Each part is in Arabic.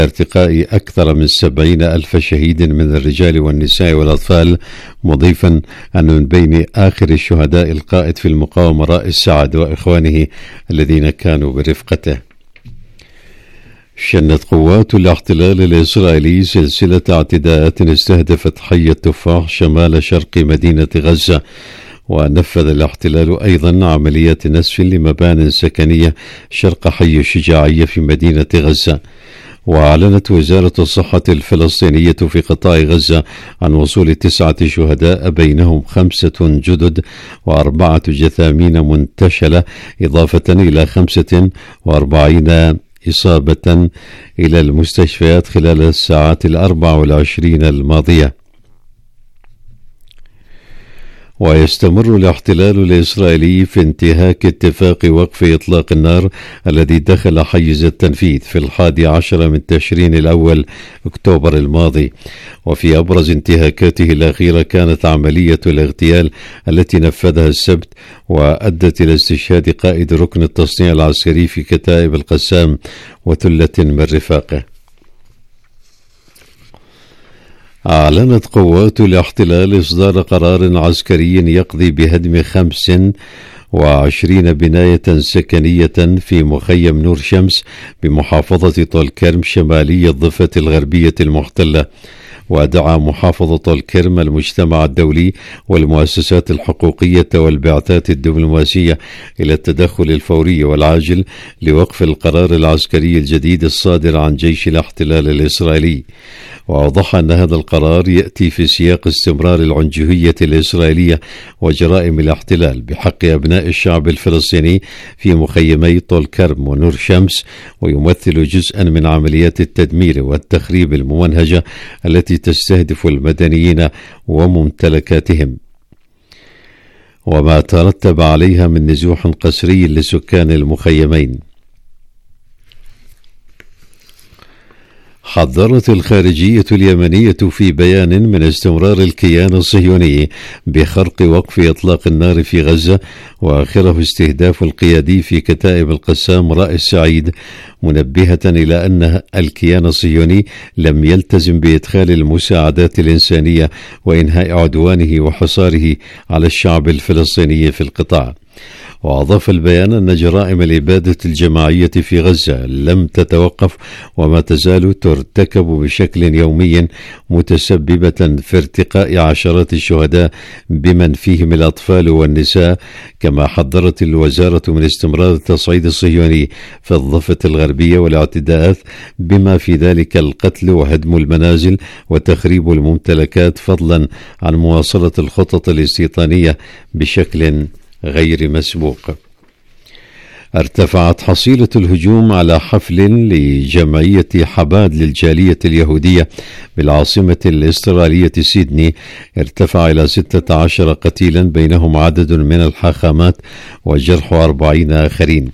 ارتقاء أكثر من 70,000 شهيد من الرجال والنساء والأطفال، مضيفا أن من بين آخر الشهداء القائد في المقاومة رائس سعد وإخوانه الذين كانوا برفقته. شنت قوات الاحتلال الإسرائيلي سلسلة اعتداءات استهدفت حي التفاح شمال شرق مدينة غزة، ونفذ الاحتلال أيضا عمليات نسف لمبان سكنية شرق حي الشجاعية في مدينة غزة. وأعلنت وزارة الصحة الفلسطينية في قطاع غزة عن وصول 9 شهداء بينهم 5 جدد و4 جثامين منتشلة، إضافة إلى 45 إصابة إلى المستشفيات خلال الساعات 24 الماضية. ويستمر الاحتلال الإسرائيلي في انتهاك اتفاق وقف إطلاق النار الذي دخل حيز التنفيذ في 11 من تشرين الأول أكتوبر الماضي. وفي أبرز انتهاكاته الأخيرة كانت عملية الاغتيال التي نفذها السبت، وأدت إلى استشهاد قائد ركن التصنيع العسكري في كتائب القسام وثلة من رفاقه. أعلنت قوات الاحتلال إصدار قرار عسكري يقضي بهدم 25 بناية سكنية في مخيم نور شمس بمحافظة طول كرم شمالي الضفة الغربية المحتلة. ودعا محافظة طول كرم المجتمع الدولي والمؤسسات الحقوقية والبعثات الدبلوماسية إلى التدخل الفوري والعاجل لوقف القرار العسكري الجديد الصادر عن جيش الاحتلال الإسرائيلي. وأوضح أن هذا القرار يأتي في سياق استمرار العنجهية الإسرائيلية وجرائم الاحتلال بحق أبناء الشعب الفلسطيني في مخيمي طول كرم ونور شمس، ويمثل جزءا من عمليات التدمير والتخريب الممنهجة التي تستهدف المدنيين وممتلكاتهم، وما ترتب عليها من نزوح قسري لسكان المخيمين. حذرت الخارجية اليمنية في بيان من استمرار الكيان الصهيوني بخرق وقف إطلاق النار في غزة، وآخره استهداف القيادي في كتائب القسام رائس سعيد، منبهة إلى أن الكيان الصهيوني لم يلتزم بإدخال المساعدات الإنسانية وإنهاء عدوانه وحصاره على الشعب الفلسطيني في القطاع. وأضاف البيان أن جرائم الإبادة الجماعية في غزة لم تتوقف وما تزال ترتكب بشكل يومي، متسببة في ارتقاء عشرات الشهداء بمن فيهم الأطفال والنساء. كما حذرت الوزارة من استمرار التصعيد الصهيوني في الضفة الغربية والاعتداءات بما في ذلك القتل وهدم المنازل وتخريب الممتلكات، فضلا عن مواصلة الخطط الاستيطانية بشكل غير مسبوق. ارتفعت حصيلة الهجوم على حفل لجمعية حباد للجالية اليهودية بالعاصمة الأسترالية سيدني، ارتفع إلى 16 قتيلا بينهم عدد من الحاخامات وجرح 40 آخرين.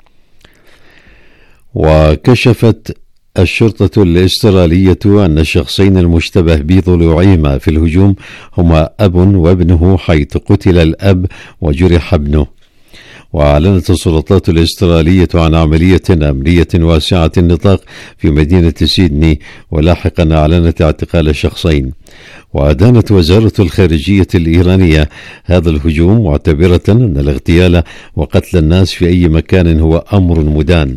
وكشفت الشرطة الأسترالية أن الشخصين المشتبه بضلوعهما في الهجوم هما أب وابنه، حيث قتل الأب وجرح ابنه. وأعلنت السلطات الأسترالية عن عملية أمنية واسعة النطاق في مدينة سيدني، ولاحقا أعلنت اعتقال الشخصين. وأدانت وزارة الخارجية الإيرانية هذا الهجوم، معتبرة أن الاغتيال وقتل الناس في أي مكان هو أمر مدان.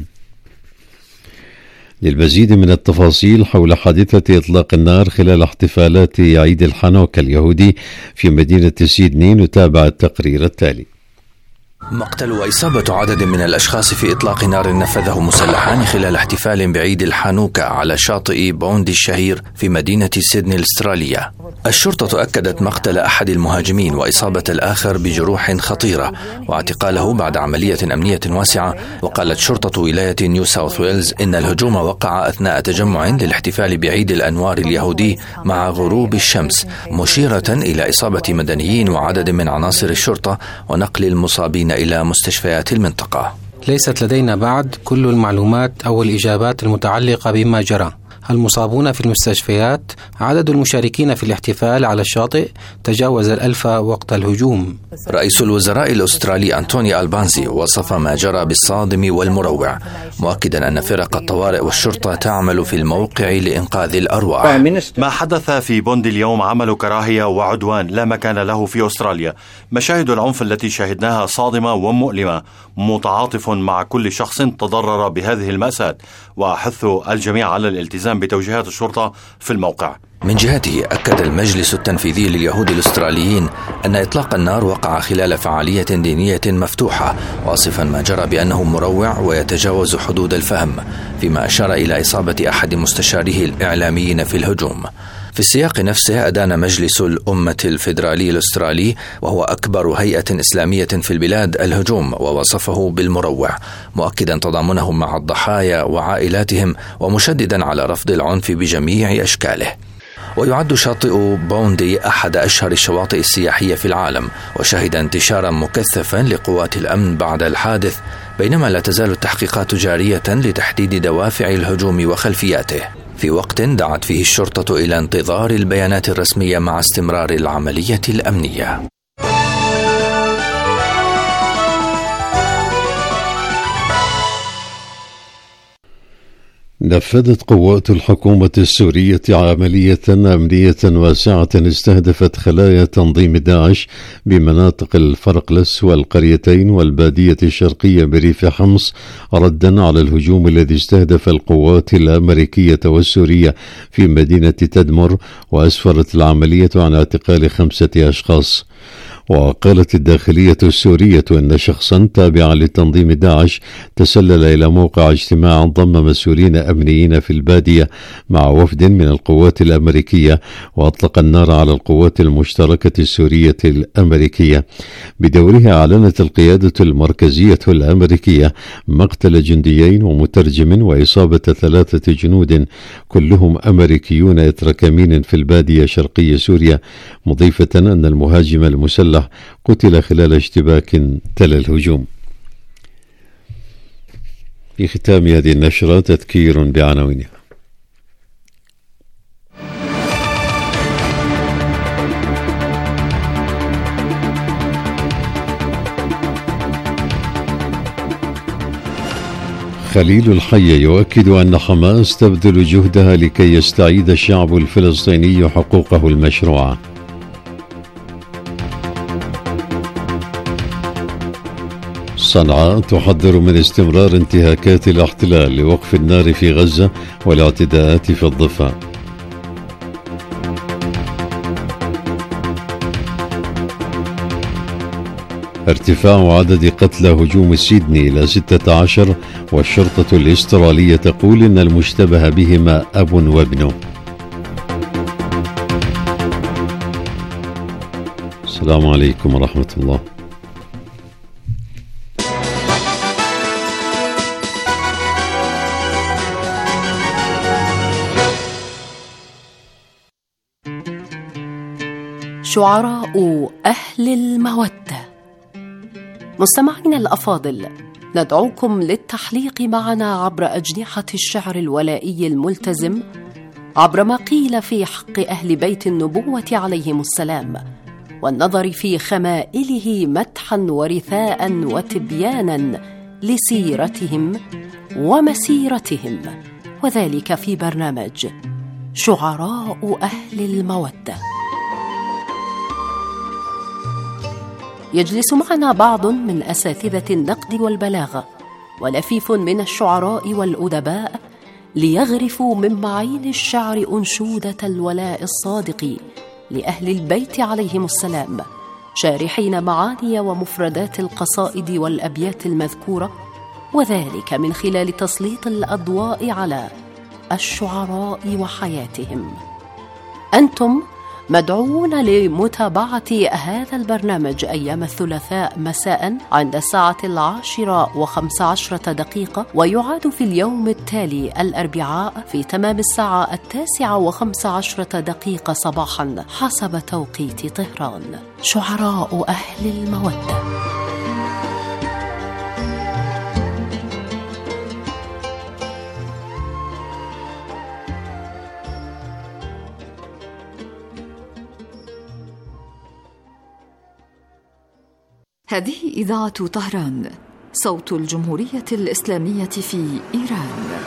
للمزيد من التفاصيل حول حادثة إطلاق النار خلال احتفالات عيد الحنوكة اليهودي في مدينة سيدني، نتابع التقرير التالي. مقتل وإصابة عدد من الأشخاص في إطلاق نار نفذه مسلحان خلال احتفال بعيد الحانوكا على شاطئ بوندي الشهير في مدينة سيدني الأسترالية. الشرطة أكدت مقتل أحد المهاجمين وإصابة الآخر بجروح خطيرة واعتقاله بعد عملية أمنية واسعة. وقالت شرطة ولاية نيو ساوث ويلز إن الهجوم وقع أثناء تجمع للاحتفال بعيد الأنوار اليهودي مع غروب الشمس، مشيرة إلى إصابة مدنيين وعدد من عناصر الشرطة ونقل المصابين إلى مستشفيات المنطقة. ليست لدينا بعد كل المعلومات أو الإجابات المتعلقة بما جرى. المصابون في المستشفيات. عدد المشاركين في الاحتفال على الشاطئ تجاوز 1000 وقت الهجوم. رئيس الوزراء الأسترالي أنتوني ألبانزي وصف ما جرى بالصادم والمروع، مؤكدا أن فرق الطوارئ والشرطة تعمل في الموقع لإنقاذ الأرواح. ما حدث في بوندي اليوم عمل كراهية وعدوان لا مكان له في أستراليا. مشاهد العنف التي شاهدناها صادمة ومؤلمة. متعاطف مع كل شخص تضرر بهذه المأساة، وأحث الجميع على الالتزام بتوجيهات الشرطة في الموقع. من جهته أكد المجلس التنفيذي لليهود الأستراليين أن إطلاق النار وقع خلال فعالية دينية مفتوحة، واصفا ما جرى بأنه مروع ويتجاوز حدود الفهم، فيما أشار إلى إصابة أحد مستشاريه الإعلاميين في الهجوم. في السياق نفسه أدان مجلس الأمة الفيدرالي الأسترالي، وهو أكبر هيئة إسلامية في البلاد، الهجوم ووصفه بالمروع، مؤكدا تضامنهم مع الضحايا وعائلاتهم ومشددا على رفض العنف بجميع أشكاله. ويعد شاطئ بوندي أحد أشهر الشواطئ السياحية في العالم، وشهد انتشارا مكثفا لقوات الأمن بعد الحادث، بينما لا تزال التحقيقات جارية لتحديد دوافع الهجوم وخلفياته، في وقت دعت فيه الشرطة إلى انتظار البيانات الرسمية مع استمرار العملية الأمنية. نفذت قوات الحكومة السورية عملية أمنية واسعة استهدفت خلايا تنظيم داعش بمناطق الفرقلس والقريتين والبادية الشرقية بريف حمص، ردا على الهجوم الذي استهدف القوات الأمريكية والسورية في مدينة تدمر، وأسفرت العملية عن اعتقال 5 أشخاص. وقالت الداخلية السورية أن شخصا تابعا لتنظيم داعش تسلل إلى موقع اجتماع ضم مسؤولين أمنيين في البادية مع وفد من القوات الأمريكية، وأطلق النار على القوات المشتركة السورية الأمريكية. بدورها أعلنت القيادة المركزية الأمريكية مقتل جنديين ومترجم وإصابة 3 جنود كلهم أمريكيون إثر كمين في البادية شرقي سوريا، مضيفة أن المهاجم المسلح قتل خلال اشتباك تلا الهجوم. في ختام هذه النشرة تذكير بعناوينها. خليل الحي يؤكد أن حماس تبذل جهدها لكي يستعيد الشعب الفلسطيني حقوقه المشروعة. صنعاء تحذر من استمرار انتهاكات الاحتلال لوقف النار في غزة والاعتداءات في الضفة. ارتفاع عدد قتلى هجوم سيدني إلى 16، والشرطة الأسترالية تقول إن المشتبه بهما أب وابنه. السلام عليكم ورحمة الله. شعراء أهل المودة. مستمعينا الأفاضل، ندعوكم للتحليق معنا عبر أجنحة الشعر الولائي الملتزم، عبر ما قيل في حق أهل بيت النبوة عليهم السلام، والنظر في خمائله مدحا ورثاء وتبيانا لسيرتهم ومسيرتهم، وذلك في برنامج شعراء أهل المودة. يجلس معنا بعض من أساتذة النقد والبلاغة ولفيف من الشعراء والأدباء ليغرفوا من معين الشعر أنشودة الولاء الصادق لأهل البيت عليهم السلام، شارحين معاني ومفردات القصائد والأبيات المذكورة، وذلك من خلال تسليط الأضواء على الشعراء وحياتهم. أنتم مدعوون لمتابعة هذا البرنامج أيام الثلاثاء مساء عند الساعة 10:15، ويعاد في اليوم التالي الأربعاء في تمام الساعة 9:15 صباحا حسب توقيت طهران. شعراء أهل المودة. هذه إذاعة طهران، صوت الجمهورية الإسلامية في إيران.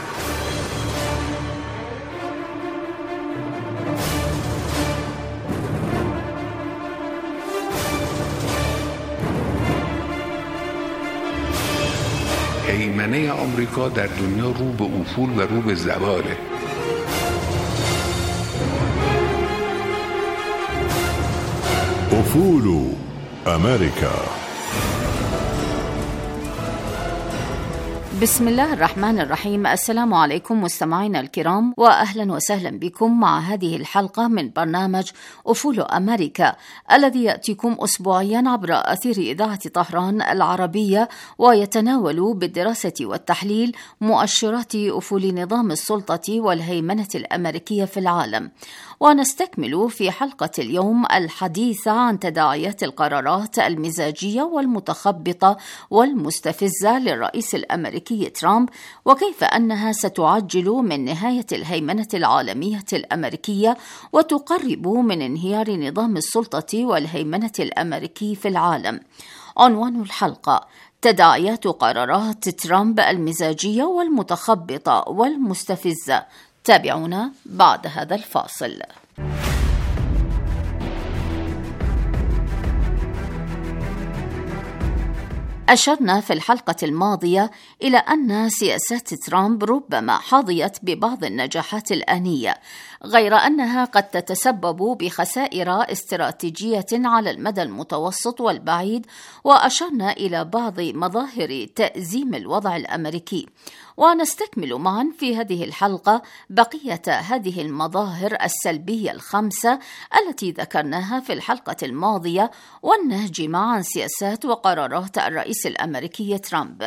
هیمنه آمریکا در دنیا رو به افول و رو به زواله. افول امریکا. بسم الله الرحمن الرحيم. السلام عليكم مستمعينا الكرام، وأهلا وسهلا بكم مع هذه الحلقة من برنامج أفول أمريكا الذي يأتيكم أسبوعيا عبر أثير إذاعة طهران العربية، ويتناول بالدراسة والتحليل مؤشرات أفول نظام السلطة والهيمنة الأمريكية في العالم. ونستكمل في حلقة اليوم الحديث عن تداعيات القرارات المزاجية والمتخبطة والمستفزة للرئيس الأمريكي ترامب، وكيف أنها ستعجل من نهاية الهيمنة العالمية الأمريكية وتقرب من انهيار نظام السلطة والهيمنة الأمريكي في العالم. عنوان الحلقة: تداعيات قرارات ترامب المزاجية والمتخبطة والمستفزة. تابعونا بعد هذا الفاصل. أشرنا في الحلقة الماضية إلى أن سياسات ترامب ربما حظيت ببعض النجاحات الآنية، غير أنها قد تتسبب بخسائر استراتيجية على المدى المتوسط والبعيد، وأشرنا إلى بعض مظاهر تأزيم الوضع الأمريكي. ونستكمل معا في هذه الحلقة بقية هذه المظاهر السلبية الخمسة التي ذكرناها في الحلقة الماضية، والنهج عن سياسات وقرارات الرئيس الأمريكي ترامب.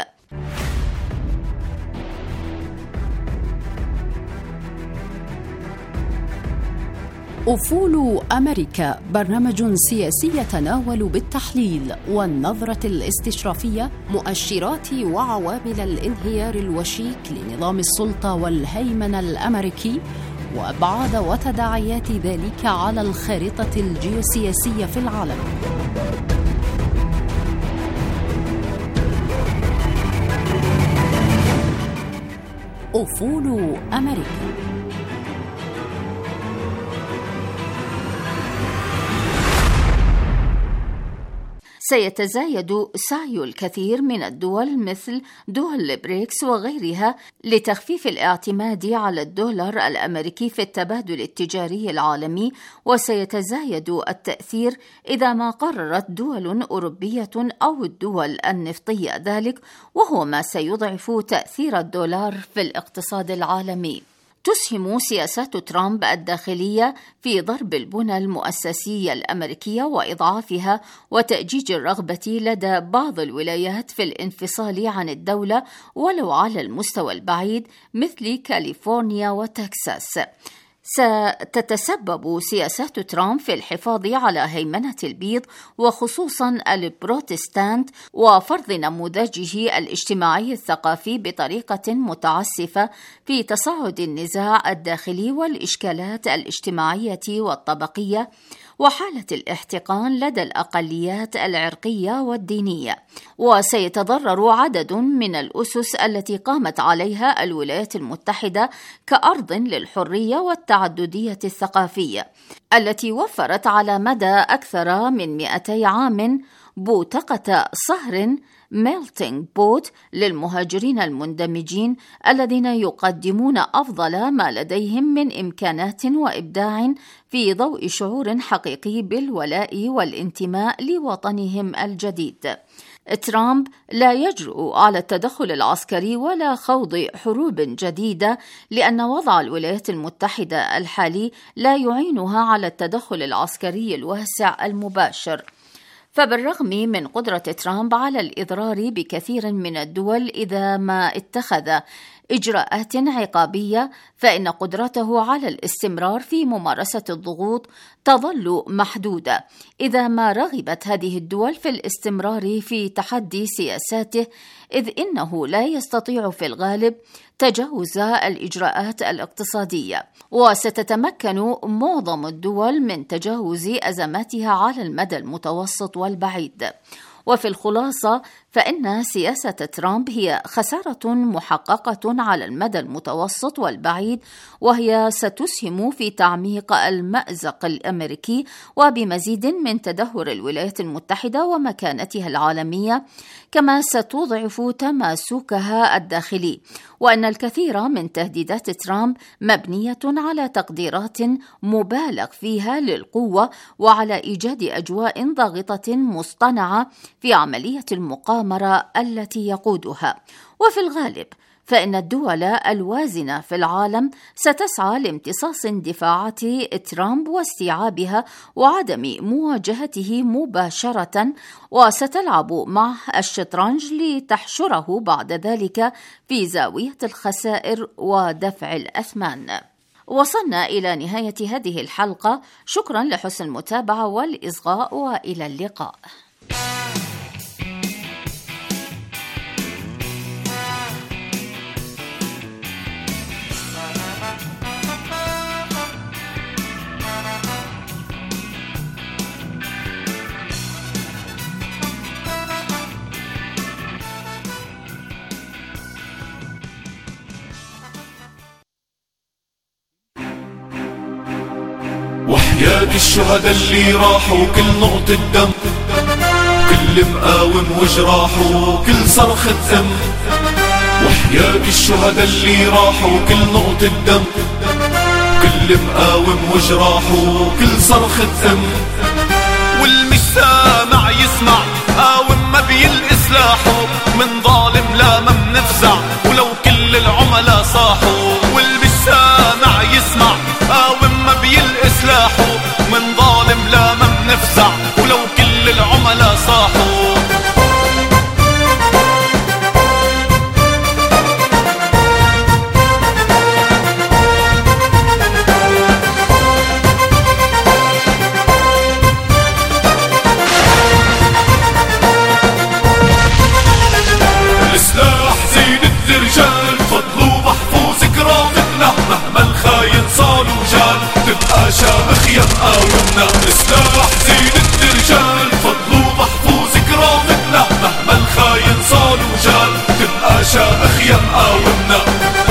أفول أمريكا، برنامج سياسي يتناول بالتحليل والنظرة الاستشرافية مؤشرات وعوامل الانهيار الوشيك لنظام السلطة والهيمنة الأمريكي، وأبعاد وتداعيات ذلك على الخارطة الجيوسياسية في العالم. أفول أمريكا. سيتزايد سعي الكثير من الدول مثل دول البريكس وغيرها لتخفيف الاعتماد على الدولار الأمريكي في التبادل التجاري العالمي، وسيتزايد التأثير إذا ما قررت دول أوروبية أو الدول النفطية ذلك، وهو ما سيضعف تأثير الدولار في الاقتصاد العالمي. تسهم سياسات ترامب الداخلية في ضرب البنى المؤسسية الأمريكية وإضعافها وتأجيج الرغبة لدى بعض الولايات في الانفصال عن الدولة ولو على المستوى البعيد مثل كاليفورنيا وتكساس. ستتسبب سياسات ترامب في الحفاظ على هيمنة البيض وخصوصا البروتستانت وفرض نموذجه الاجتماعي الثقافي بطريقة متعسفة في تصاعد النزاع الداخلي والإشكالات الاجتماعية والطبقية وحالة الاحتقان لدى الأقليات العرقية والدينية. وسيتضرر عدد من الأسس التي قامت عليها الولايات المتحدة كأرض للحرية والتعددية الثقافية، التي وفرت على مدى أكثر من 200 عام بوتقة صهر ميلتينج بوت للمهاجرين المندمجين الذين يقدمون أفضل ما لديهم من إمكانات وإبداع في ضوء شعور حقيقي بالولاء والانتماء لوطنهم الجديد. ترامب لا يجرؤ على التدخل العسكري ولا خوض حروب جديدة، لأن وضع الولايات المتحدة الحالي لا يعينها على التدخل العسكري الواسع المباشر. فبالرغم من قدرة ترامب على الإضرار بكثير من الدول إذا ما اتخذ إجراءات عقابية، فإن قدرته على الاستمرار في ممارسة الضغوط تظل محدودة إذا ما رغبت هذه الدول في الاستمرار في تحدي سياساته، إذ إنه لا يستطيع في الغالب تجاوز الإجراءات الاقتصادية، وستتمكن معظم الدول من تجاوز أزماتها على المدى المتوسط والبعيد. وفي الخلاصة فإن سياسة ترامب هي خسارة محققة على المدى المتوسط والبعيد، وهي ستسهم في تعميق المأزق الأمريكي وبمزيد من تدهور الولايات المتحدة ومكانتها العالمية، كما ستضعف تماسكها الداخلي، وأن الكثير من تهديدات ترامب مبنية على تقديرات مبالغ فيها للقوة وعلى إيجاد أجواء ضاغطة مصطنعة في عملية المقامرة التي يقودها. وفي الغالب فإن الدول الوازنة في العالم ستسعى لامتصاص اندفاعات ترامب واستيعابها وعدم مواجهته مباشرة، وستلعب معه الشطرنج لتحشره بعد ذلك في زاوية الخسائر ودفع الأثمان. وصلنا إلى نهاية هذه الحلقة، شكرا لحسن المتابعة والإصغاء، وإلى اللقاء. وحياة الشهداء اللي راحوا، كل نقطة دم، كل مقاوم وجراحه، كل صرخة دم. وحياة الشهداء اللي راحوا، كل نقطة دم، كل مقاوم وجراحه، كل صرخة دم. والمش سامع يسمع، قاوم ما بيلقي سلاحه، من ظالم لا ما منفزع ولو كل العملاء صاحوا. والمش سامع يسمع، قاوم ما بيلقي سلاحه، من ظالم لا ما منفزع ولو كل العملاء صاحوا. السلاح زينة الرجال، فضلوا محفوظ كرامتنا، مهما الخاين صار وجال تبقى شامخ يا مقاومنا. السلاح زينة الرجال، فضلوا محفوظ كرامتنا، مهما الخاين صار وجال تبقى شامخ يا مقاومنا.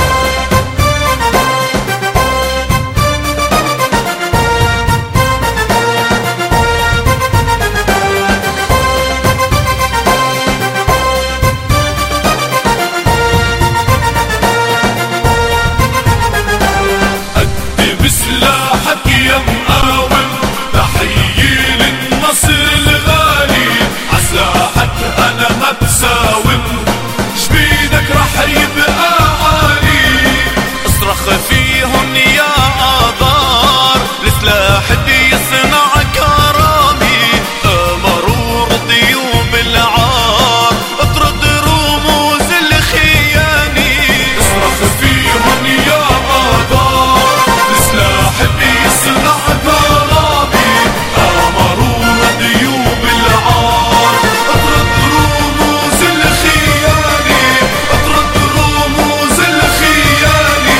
فيهم يا آذار، السلاح بيصنع كرامي، مرور ضيوب العار، اطرد رموز الخياني. اصرخ فيهم يا آذار، السلاح بيصنع كرامي، مرور ضيوب العار، اطرد رموز الخياني، اطرد رموز الخياني.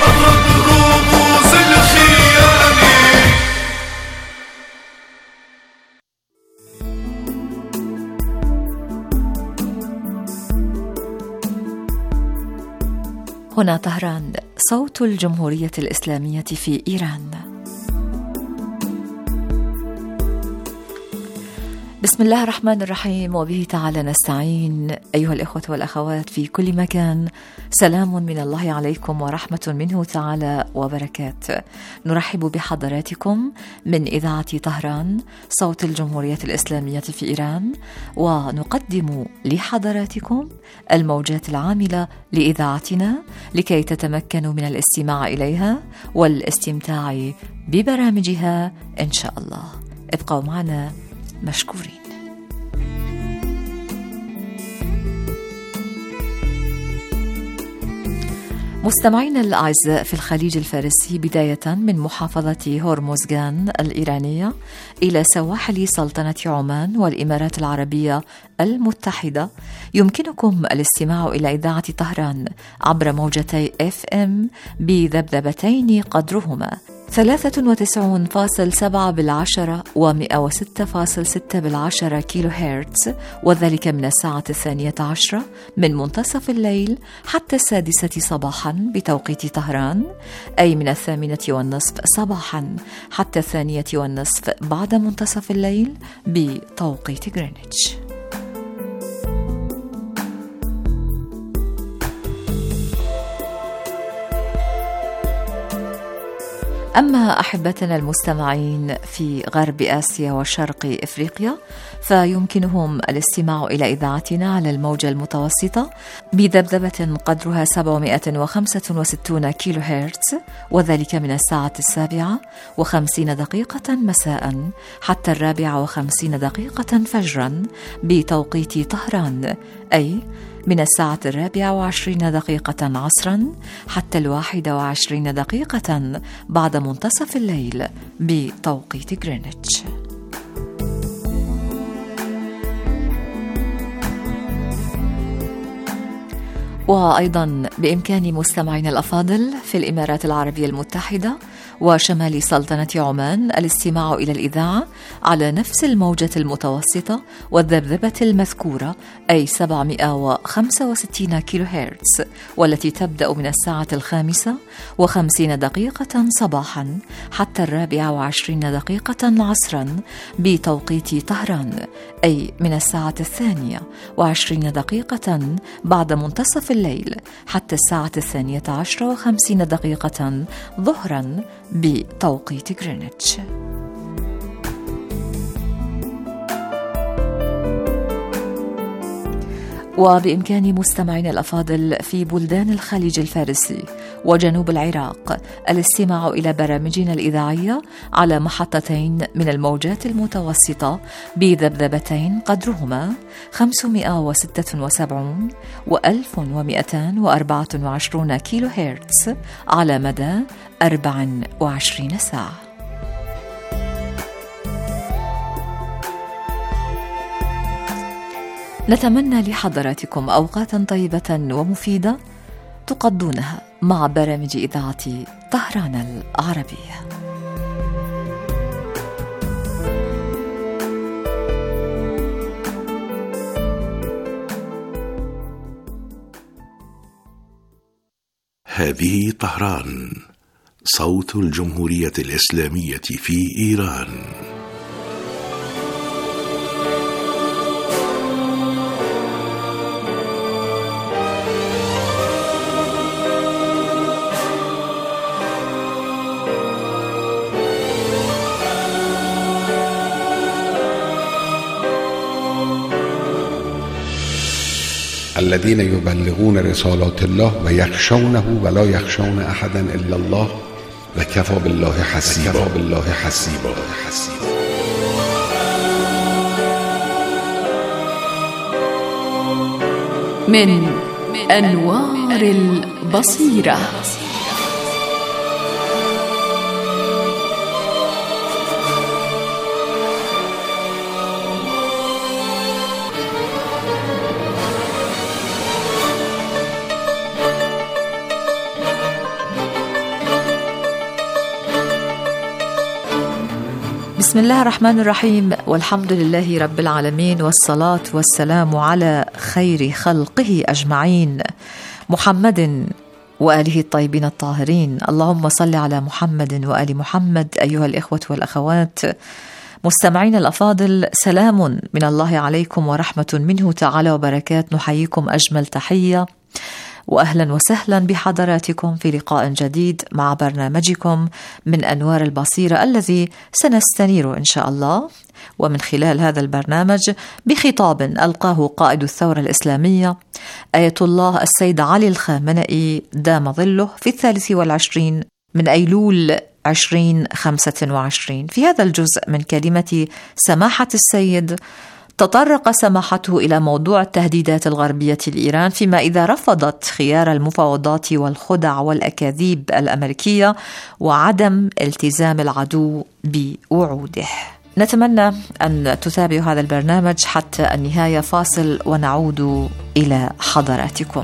هنا طهران، صوت الجمهورية الإسلامية في إيران. بسم الله الرحمن الرحيم، وبه تعالى نستعين. أيها الإخوة والأخوات في كل مكان، سلام من الله عليكم ورحمة منه تعالى وبركاته. نرحب بحضراتكم من إذاعة طهران، صوت الجمهورية الإسلامية في إيران، ونقدم لحضراتكم الموجات العاملة لإذاعتنا لكي تتمكنوا من الاستماع إليها والاستمتاع ببرامجها إن شاء الله. ابقوا معنا مشكورين. مستمعينا الأعزاء في الخليج الفارسي، بداية من محافظة هرمزغان الإيرانية إلى سواحل سلطنة عمان والإمارات العربية المتحدة، يمكنكم الاستماع إلى إذاعة طهران عبر موجتي FM بذبذبتين قدرهما 93.7 و106.6 كيلو هرتز، وذلك من الساعة 12 من منتصف الليل حتى 6 صباحا بتوقيت طهران، أي من 8:30 صباحا حتى 2:30 بعد منتصف الليل بتوقيت غرينتش. أما أحبتنا المستمعين في غرب آسيا وشرق إفريقيا، فيمكنهم الاستماع إلى إذاعتنا على الموجة المتوسطة بذبذبة قدرها 765 كيلو هرتز، وذلك من الساعة 7:50 مساء حتى 4:50 فجرا بتوقيت طهران، أي من الساعة 24 عصرا حتى 21 بعد منتصف الليل بتوقيت غرينتش. وأيضا بإمكان مستمعينا الأفاضل في الإمارات العربية المتحدة وشمال سلطنة عمان الاستماع إلى الإذاعة على نفس الموجة المتوسطة والذبذبة المذكورة، أي 765 كيلو هرتز، والتي تبدأ من الساعة 5:50 صباحا حتى 24 عصرا بتوقيت طهران، أي من الساعة 22 بعد منتصف الليل حتى الساعة 12:50 ظهرا بتوقيت غرينتش. وبإمكان مستمعينا الأفاضل في بلدان الخليج الفارسي وجنوب العراق الاستماع إلى برامجنا الإذاعية على محطتين من الموجات المتوسطة بذبذبتين قدرهما 576 و1224 كيلو هرتز على مدى 24 ساعة. نتمنى لحضراتكم أوقاتا طيبة ومفيدة تقضونها مع برامج إذاعة طهران العربية. هذه طهران، صوت الجمهورية الإسلامية في إيران. الذين يبلغون رسالات الله ويخشونه ولا يخشون أحدا إلا الله وكفى بالله حسيبا. من أنوار البصيرة. بسم الله الرحمن الرحيم، والحمد لله رب العالمين، والصلاة والسلام على خير خلقه أجمعين، محمد وآله الطيبين الطاهرين. اللهم صل على محمد وآل محمد. أيها الإخوة والأخوات مستمعين الأفاضل، سلام من الله عليكم ورحمة منه تعالى وبركات. نحييكم أجمل تحية وأهلا وسهلا بحضراتكم في لقاء جديد مع برنامجكم من أنوار البصيرة، الذي سنستنير إن شاء الله ومن خلال هذا البرنامج بخطاب ألقاه قائد الثورة الإسلامية آية الله السيد علي الخامنئي دام ظله في 23 من أيلول 2025. في هذا الجزء من كلمة سماحة السيد تطرق سماحته إلى موضوع التهديدات الغربية لإيران، فيما إذا رفضت خيار المفاوضات والخدع والأكاذيب الأمريكية وعدم التزام العدو بوعوده. نتمنى أن تتابعوا هذا البرنامج حتى النهاية. فاصل ونعود إلى حضراتكم.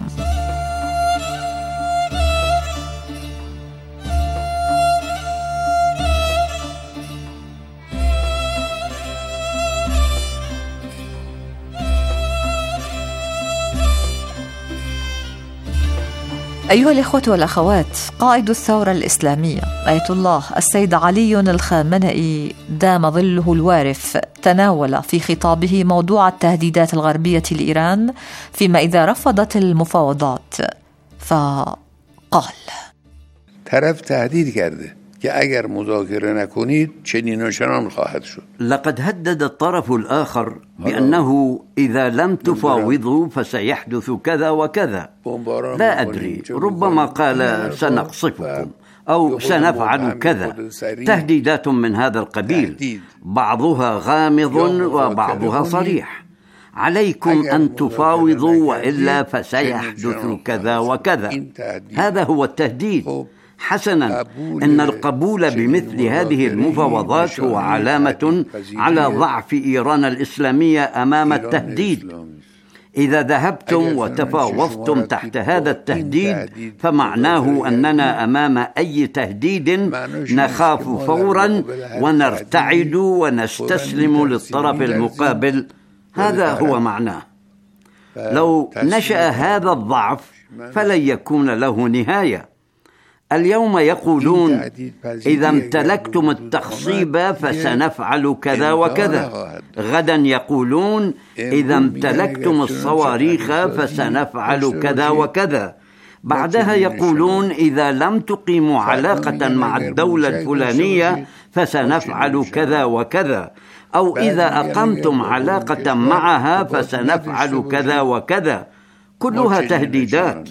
أيها الإخوة والأخوات، قائد الثورة الإسلامية آية الله السيد علي الخامنئي دام ظله الوارف تناول في خطابه موضوع التهديدات الغربية لإيران فيما إذا رفضت المفاوضات، فقال: طرف تهدید کرده که اگر مذاکره نکنید چنین و چنان خواهد شد. لقد هدد الطرف الآخر بأنه إذا لم تفاوضوا فسيحدث كذا وكذا. لا أدري، ربما قال سنقصفكم أو سنفعل كذا، تهديدات من هذا القبيل، بعضها غامض وبعضها صريح. عليكم أن تفاوضوا وإلا فسيحدث كذا وكذا، هذا هو التهديد. حسنا، إن القبول بمثل هذه المفاوضات هو علامة على ضعف إيران الإسلامية أمام التهديد. إذا ذهبتم وتفاوضتم تحت هذا التهديد فمعناه أننا أمام أي تهديد نخاف فورا ونرتعد ونستسلم للطرف المقابل، هذا هو معناه. لو نشأ هذا الضعف فلن يكون له نهاية. اليوم يقولون إذا امتلكتم التخصيب فسنفعل كذا وكذا، غدا يقولون إذا امتلكتم الصواريخ فسنفعل كذا وكذا، بعدها يقولون إذا لم تقيموا علاقة مع الدولة الفلانية فسنفعل كذا وكذا، أو إذا أقمتم علاقة معها فسنفعل كذا وكذا، كلها تهديدات.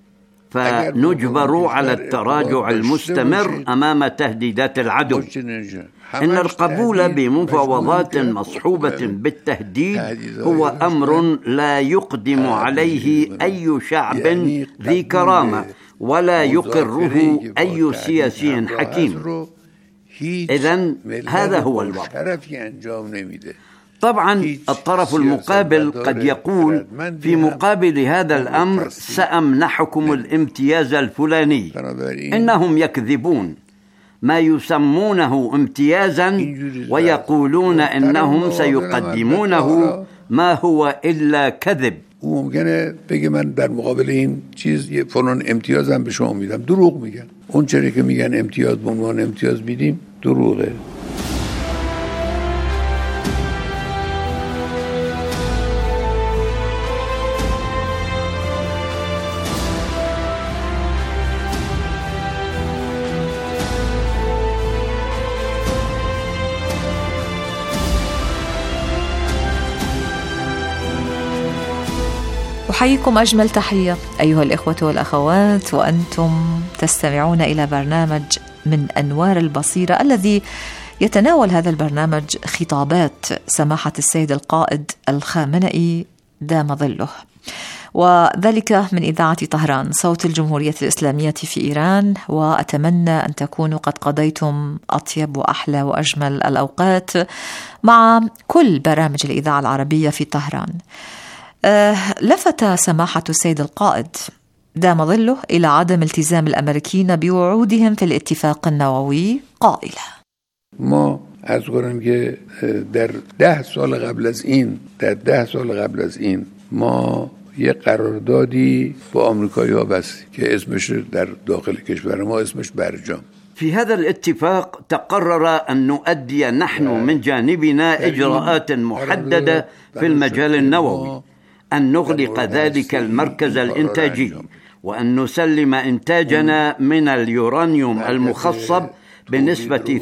فنجبر على التراجع المستمر أمام تهديدات العدو. إن القبول بمفاوضات مصحوبة بالتهديد هو أمر لا يقدم عليه أي شعب ذي كرامة ولا يقره أي سياسي حكيم. إذن هذا هو الوضع. طبعا الطرف المقابل قد يقول في مقابل هذا الأمر سأمنحكم الامتياز الفلاني. إنهم يكذبون، ما يسمونه امتيازا ويقولون إنهم سيقدمونه ما هو إلا كذب. ممکنه بگه من در مقابل این چیز یه فلان امتیازم به شما میدم، دروغ میگن. اون چیزی که میگن امتیاز به عنوان امتیاز میدیم دروغه. أحييكم أجمل تحية أيها الإخوة والأخوات، وأنتم تستمعون إلى برنامج من أنوار البصيرة الذي يتناول هذا البرنامج خطابات سماحة السيد القائد الخامنئي دام ظله، وذلك من إذاعة طهران صوت الجمهورية الإسلامية في إيران. وأتمنى أن تكونوا قد قضيتم أطيب وأحلى وأجمل الأوقات مع كل برامج الإذاعة العربية في طهران. لفت سماحة السيد القائد دام ظله إلى عدم التزام الأمريكيين بوعودهم في الاتفاق النووي قائلا: ما عرض کنم که در 10 سال قبل از این ما یه قراردادی با آمریکایی‌ها بس که اسمش در داخل کشور ما اسمش برجام. في هذا الاتفاق تقرر أن نؤدي نحن من جانبنا إجراءات محددة في المجال النووي، أن نغلق ذلك المركز الإنتاجي، وأن نسلم إنتاجنا من اليورانيوم المخصب بنسبة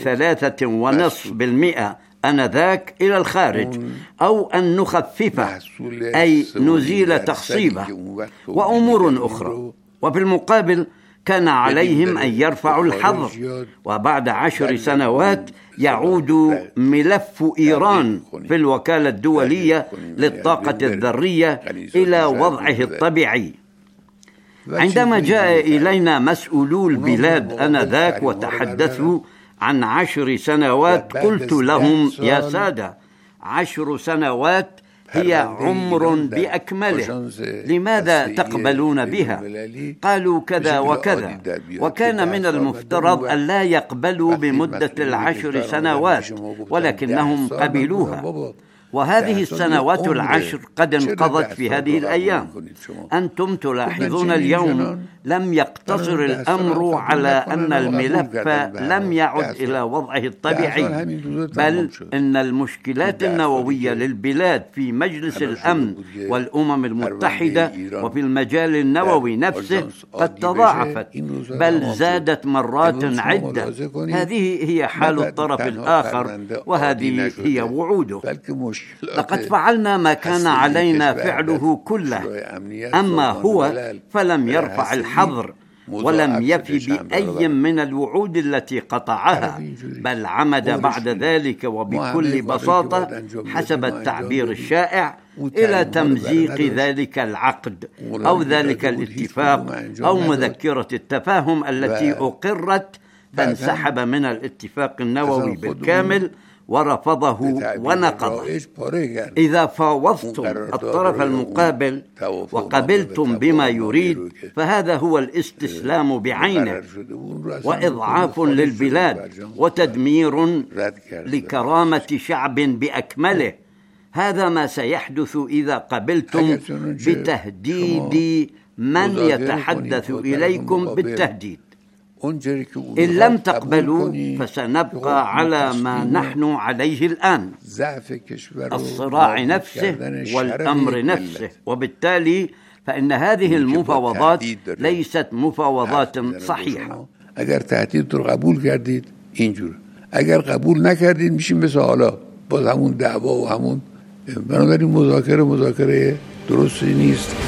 3.5% آنذاك إلى الخارج، أو أن نخففه أي نزيل تخصيبه، وأمور أخرى. وفي المقابل كان عليهم أن يرفعوا الحظر، وبعد 10 سنوات يعود ملف إيران في الوكالة الدولية للطاقة الذرية إلى وضعه الطبيعي. عندما جاء إلينا مسؤولو البلاد آنذاك وتحدثوا عن 10 سنوات، قلت لهم: يا سادة، 10 سنوات هي عمر بأكمله، لماذا تقبلون بها؟ قالوا كذا وكذا، وكان من المفترض أن لا يقبلوا بمدة 10 سنوات، ولكنهم قبلوها. وهذه السنوات العشر قد انقضت في هذه الأيام. أنتم تلاحظون اليوم لم يقتصر الأمر على أن الملف لم يعد إلى وضعه الطبيعي، بل إن المشكلات النووية للبلاد في مجلس الأمن والأمم المتحدة وفي المجال النووي نفسه قد تضاعفت، بل زادت مرات عدة. هذه هي حال الطرف الآخر، وهذه هي وعوده. لقد فعلنا ما كان علينا فعله كله، أما هو فلم يرفع الحظر ولم يفي بأي من الوعود التي قطعها، بل عمد بعد ذلك وبكل بساطة حسب التعبير الشائع إلى تمزيق ذلك العقد أو ذلك الاتفاق أو مذكرة التفاهم التي أقرت، فانسحب من الاتفاق النووي بالكامل ورفضه ونقضه. إذا فاوضتم الطرف المقابل وقبلتم بما يريد فهذا هو الاستسلام بعينه، وإضعاف للبلاد وتدمير لكرامة شعب بأكمله. هذا ما سيحدث إذا قبلتم بتهديد من يتحدث إليكم بالتهديد. إن لم تقبلوا فسنبقى على ما نحن عليه الآن، الصراع نفسه والأمر نفسه. وبالتالي فإن هذه المفاوضات ليست مفاوضات صحيحة. اگر تهدید رو قبول کردید اینجور، اگر قبول نکردید میشیم مثل حالا باز همون دعوا و همون. بنابراین مذاکره درستی نیست.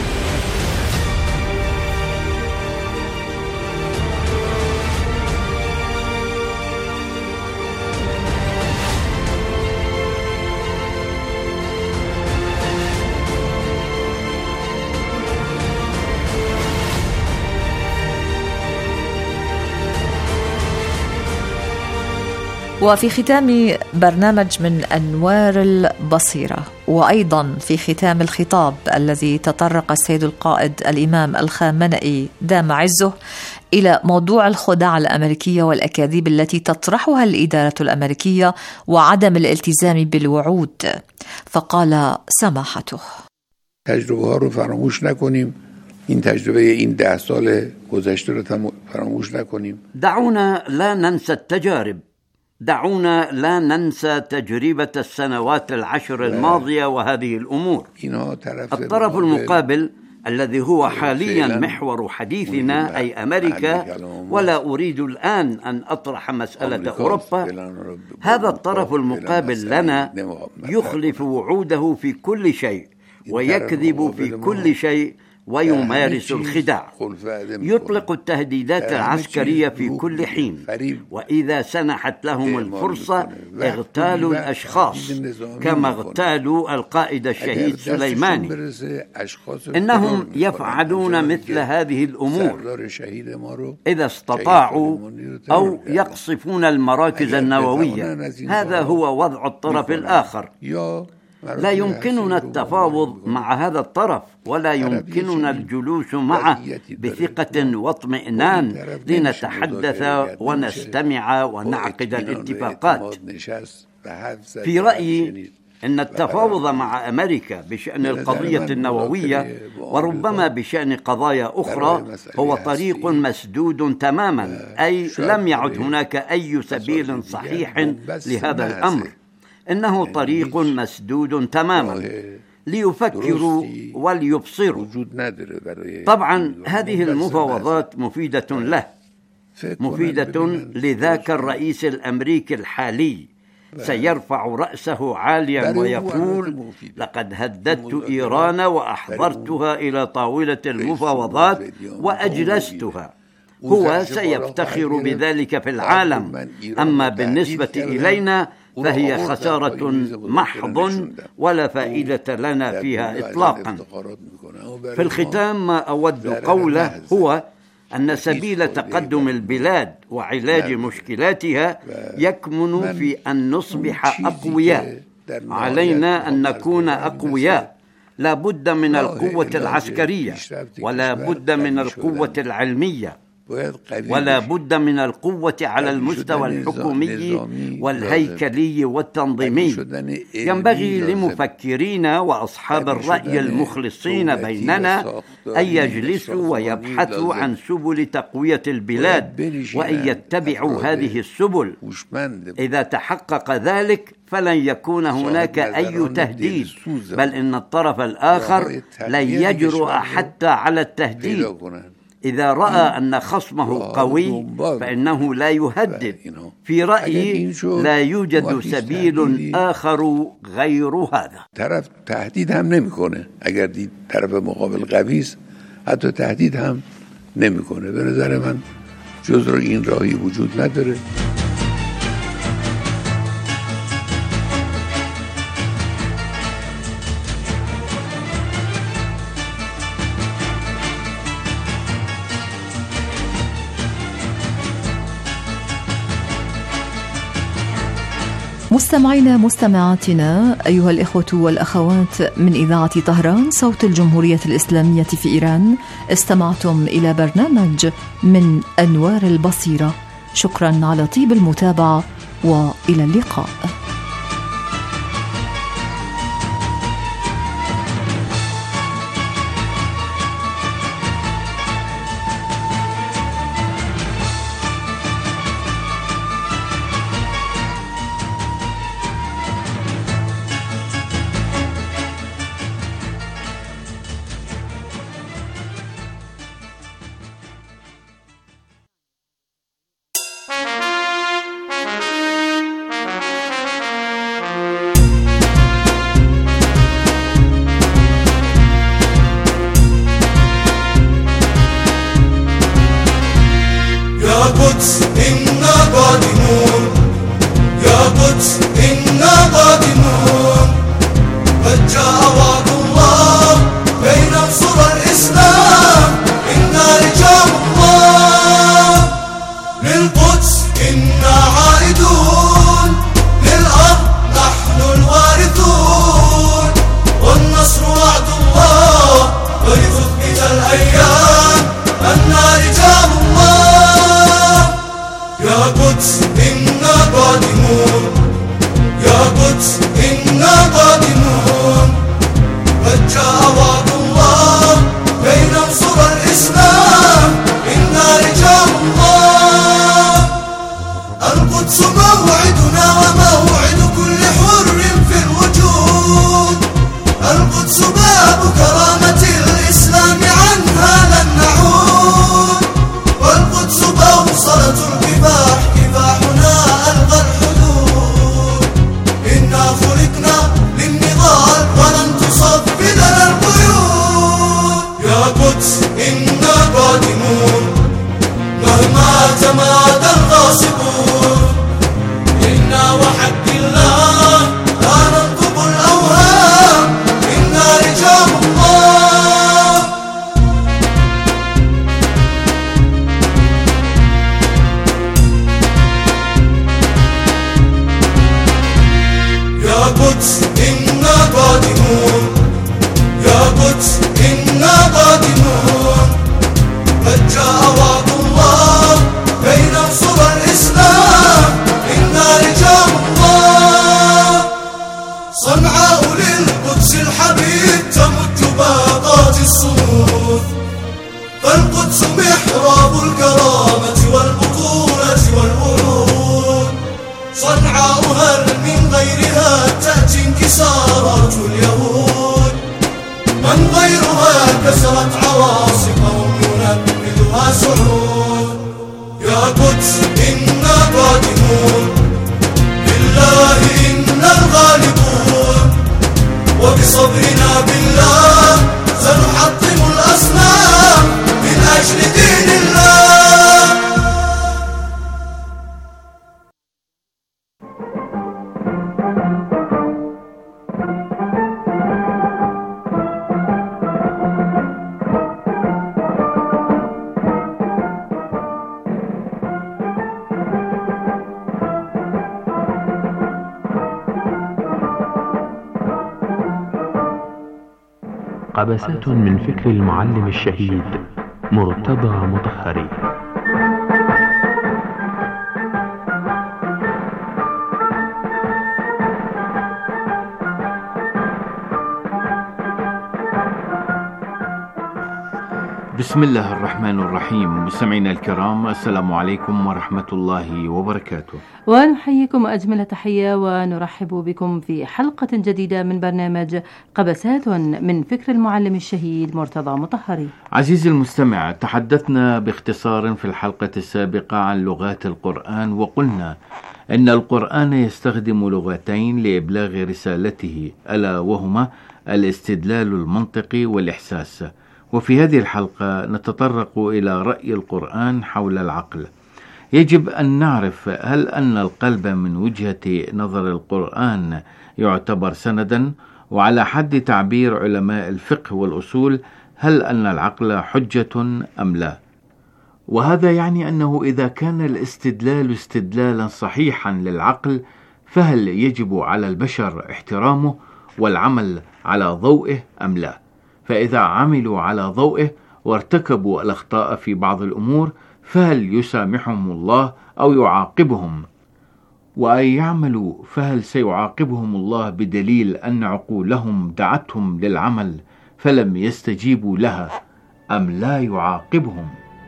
وفي ختام برنامج من أنوار البصيرة، وأيضا في ختام الخطاب الذي تطرق السيد القائد الإمام الخامنئي دام عزه إلى موضوع الخداع الأمريكية والأكاذيب التي تطرحها الإدارة الأمريكية وعدم الالتزام بالوعود، فقال سماحته: تجربه ها رو فراموش نکنیم، این تجربه این 10 سال گذشته رو فراموش نکنیم. دعونا لا ننسى التجارب، دعونا لا ننسى تجربة السنوات العشر الماضية وهذه الأمور. الطرف المقابل الذي هو حاليا محور حديثنا أي أمريكا، ولا أريد الآن أن أطرح مسألة أوروبا، هذا الطرف المقابل لنا يخلف وعوده في كل شيء ويكذب في كل شيء ويمارس الخداع، يطلق التهديدات العسكرية في كل حين، وإذا سنحت لهم الفرصة اغتالوا الأشخاص كما اغتالوا القائد الشهيد سليماني. إنهم يفعلون مثل هذه الأمور إذا استطاعوا أو يقصفون المراكز النووية. هذا هو وضع الطرف الآخر. لا يمكننا التفاوض مع هذا الطرف، ولا يمكننا الجلوس معه بثقة واطمئنان لنتحدث ونستمع ونعقد الاتفاقات. في رأيي أن التفاوض مع أمريكا بشأن القضية النووية وربما بشأن قضايا أخرى هو طريق مسدود تماما، أي لم يعد هناك أي سبيل صحيح لهذا الأمر. إنه طريق مسدود تماما ليفكروا وليبصروا. طبعا هذه المفاوضات مفيدة له، مفيدة لذاك الرئيس الأمريكي الحالي، سيرفع رأسه عاليا ويقول: لقد هددت إيران وأحضرتها إلى طاولة المفاوضات وأجلستها. هو سيفتخر بذلك في العالم، أما بالنسبة إلينا فهي خسارة محض ولا فائدة لنا فيها إطلاقا. في الختام ما أود قوله هو أن سبيل تقدم البلاد وعلاج مشكلاتها يكمن في أن نصبح أقوياء. علينا أن نكون أقوياء، لا بد من القوة العسكرية ولا بد من القوة العلمية. ولا بد من القوة على المستوى الحكومي والهيكلي والتنظيمي. ينبغي لمفكرين وأصحاب الرأي المخلصين بيننا أن يجلسوا ويبحثوا عن سبل تقوية البلاد وأن يتبعوا هذه السبل. إذا تحقق ذلك فلن يكون هناك أي تهديد، بل إن الطرف الآخر لن يجرؤ حتى على التهديد. إذا رأى أن خصمه قوي فإنه لا يهدد. في رأيي لا يوجد سبيل آخر غير هذا. طرف تهدید هم نمیکنه. اگر دید طرف مقابل قوی است حتی تهدید هم نمیکنه. به نظر من جز این راهی وجود نداره. مستمعينا مستمعاتنا أيها الإخوة والأخوات من إذاعة طهران صوت الجمهورية الإسلامية في إيران، استمعتم إلى برنامج من أنوار البصيرة. شكرا على طيب المتابعة وإلى اللقاء. قبسات من فكر المعلم الشهيد مرتضى مطهري. بسم الله الرحمن الرحيم. مستمعينا الكرام، السلام عليكم ورحمة الله وبركاته، ونحييكم أجمل تحية ونرحب بكم في حلقة جديدة من برنامج قبسات من فكر المعلم الشهيد مرتضى مطهري. عزيزي المستمع، تحدثنا باختصار في الحلقة السابقة عن لغات القرآن، وقلنا إن القرآن يستخدم لغتين لإبلاغ رسالته، ألا وهما الاستدلال المنطقي والإحساس. وفي هذه الحلقة نتطرق إلى رأي القرآن حول العقل. يجب أن نعرف هل أن القلب من وجهة نظر القرآن يعتبر سندا، وعلى حد تعبير علماء الفقه والأصول هل أن العقل حجة أم لا. وهذا يعني أنه إذا كان الاستدلال استدلالا صحيحا للعقل، فهل يجب على البشر احترامه والعمل على ضوئه أم لا؟ فإذا عملوا على ضوئه وارتكبوا الأخطاء في بعض الأمور، فهل يسامحهم الله أو يعاقبهم؟ وأن يعملوا، فهل سيعاقبهم الله بدليل أن عقولهم دعتهم للعمل فلم يستجيبوا لها، أم لا يعاقبهم؟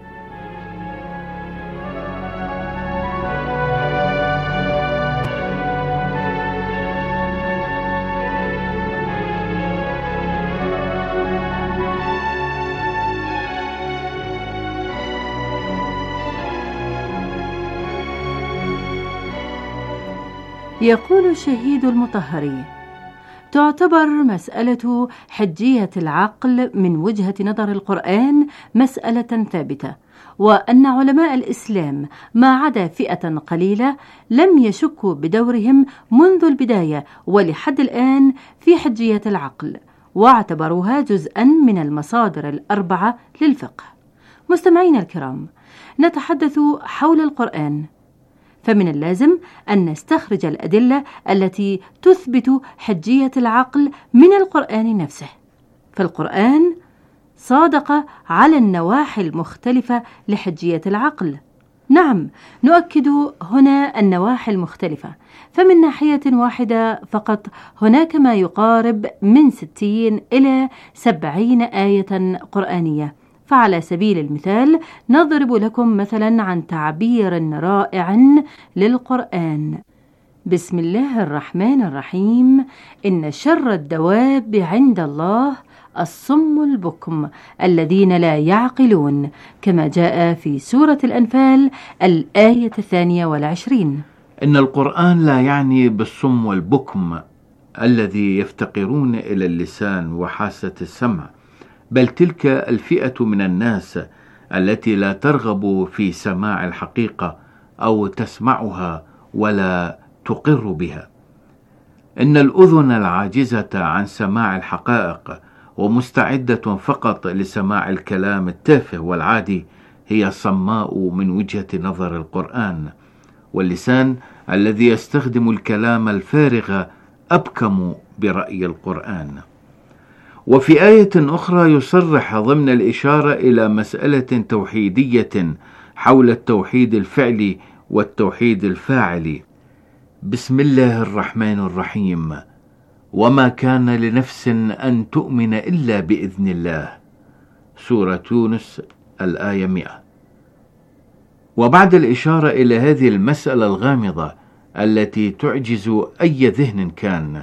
يقول الشهيد المطهري: تعتبر مسألة حجية العقل من وجهة نظر القرآن مسألة ثابتة، وأن علماء الإسلام ما عدا فئة قليلة لم يشكوا بدورهم منذ البداية ولحد الآن في حجية العقل، واعتبروها جزءا من المصادر الأربعة للفقه. مستمعينا الكرام، نتحدث حول القرآن، فمن اللازم أن نستخرج الأدلة التي تثبت حجية العقل من القرآن نفسه. فالقرآن صادق على النواحي المختلفة لحجية العقل. نعم، نؤكد هنا النواحي المختلفة، فمن ناحية واحدة فقط هناك ما يقارب من 60 إلى 70 آية قرآنية. فعلى سبيل المثال نضرب لكم مثلا عن تعبير رائع للقرآن: بسم الله الرحمن الرحيم، إن شر الدواب عند الله الصم البكم الذين لا يعقلون، كما جاء في سورة الأنفال الآية 22. إن القرآن لا يعني بالصم والبكم الذي يفتقرون إلى اللسان وحاسة السمع، بل تلك الفئة من الناس التي لا ترغب في سماع الحقيقة أو تسمعها ولا تقر بها. إن الأذن العاجزة عن سماع الحقائق ومستعدة فقط لسماع الكلام التافه والعادي هي صماء من وجهة نظر القرآن، واللسان الذي يستخدم الكلام الفارغ أبكم برأي القرآن. وفي آية أخرى يصرح ضمن الإشارة إلى مسألة توحيدية حول التوحيد الفعلي والتوحيد الفاعلي: بسم الله الرحمن الرحيم، وما كان لنفس أن تؤمن إلا بإذن الله، سورة يونس الآية 100. وبعد الإشارة إلى هذه المسألة الغامضة التي تعجز أي ذهن كان: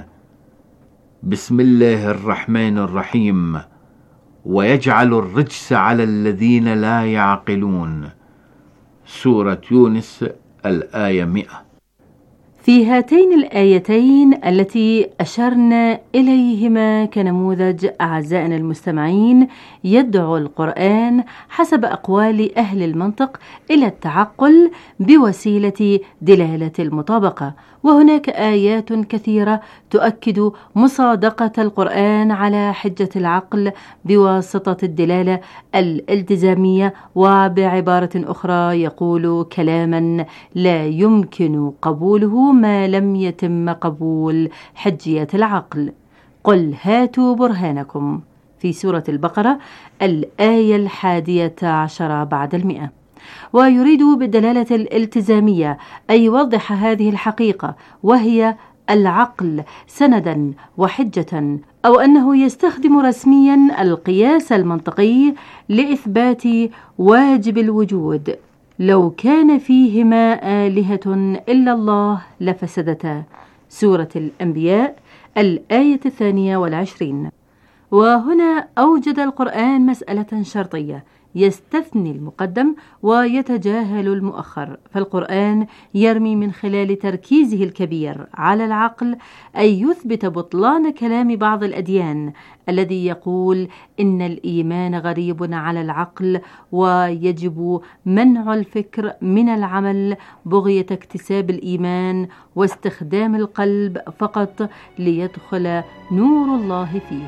بسم الله الرحمن الرحيم، ويجعل الرجس على الذين لا يعقلون، سورة يونس الآية 100. في هاتين الآيتين التي أشرنا إليهما كنموذج، أعزائنا المستمعين، يدعو القرآن حسب أقوال أهل المنطق إلى التعقل بوسيلة دلالة المطابقة، وهناك آيات كثيرة تؤكد مصادقة القرآن على حجة العقل بواسطة الدلالة الالتزامية، وبعبارة أخرى يقول كلاما لا يمكن قبوله ما لم يتم قبول حجية العقل. قل هاتوا برهانكم، في سورة البقرة الآية 11 بعد 100. ويريد بالدلالة الالتزامية أن يوضح هذه الحقيقة، وهي العقل سندا وحجة، أو أنه يستخدم رسميا القياس المنطقي لإثبات واجب الوجود. لو كان فيهما آلهة إلا الله لفسدتا. سورة الأنبياء الآية 22. وهنا أوجد القرآن مسألة شرطية، يستثني المقدم ويتجاهل المؤخر، فالقرآن يرمي من خلال تركيزه الكبير على العقل أن يثبت بطلان كلام بعض الأديان الذي يقول إن الإيمان غريب على العقل ويجب منع الفكر من العمل بغية اكتساب الإيمان واستخدام القلب فقط ليدخل نور الله فيه.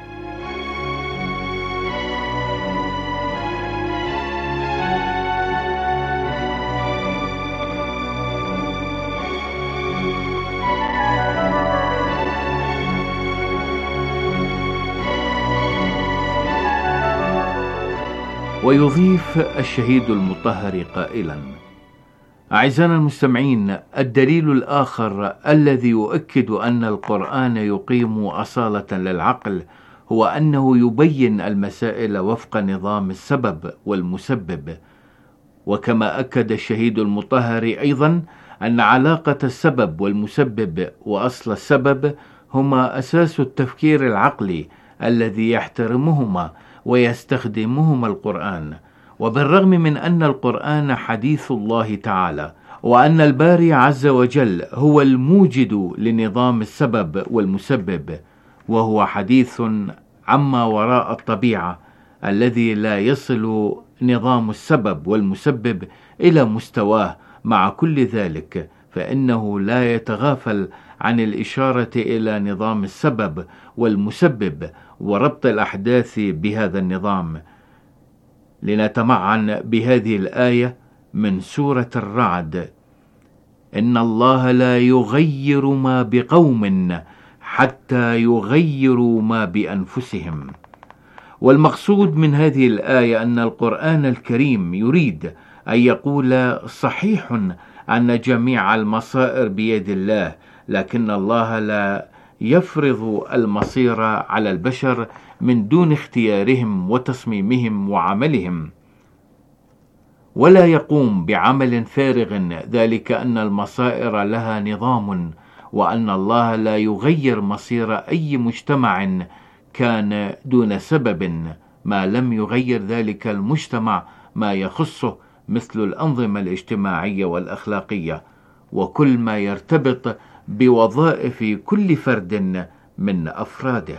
ويضيف الشهيد المطهر قائلا: أعزائنا المستمعين، الدليل الآخر الذي يؤكد أن القرآن يقيم أصالة للعقل هو أنه يبين المسائل وفق نظام السبب والمسبب. وكما أكد الشهيد المطهر أيضا أن علاقة السبب والمسبب وأصل السبب هما أساس التفكير العقلي الذي يحترمهما ويستخدمهما القرآن. وبالرغم من أن القرآن حديث الله تعالى، وأن الباري عز وجل هو الموجد لنظام السبب والمسبب، وهو حديث عما وراء الطبيعة الذي لا يصل نظام السبب والمسبب إلى مستواه، مع كل ذلك فإنه لا يتغافل عن الإشارة إلى نظام السبب والمسبب وربط الأحداث بهذا النظام. لنتمعن بهذه الآية من سورة الرعد: إن الله لا يغير ما بقوم حتى يغيروا ما بأنفسهم. والمقصود من هذه الآية أن القرآن الكريم يريد أن يقول: صحيح أن جميع المصائر بيد الله، لكن الله لا يفرض المصير على البشر من دون اختيارهم وتصميمهم وعملهم، ولا يقوم بعمل فارغ، ذلك أن المصائر لها نظام، وأن الله لا يغير مصير أي مجتمع كان دون سبب ما لم يغير ذلك المجتمع ما يخصه، مثل الأنظمة الاجتماعية والأخلاقية وكل ما يرتبط بوظائف كل فرد من أفراده.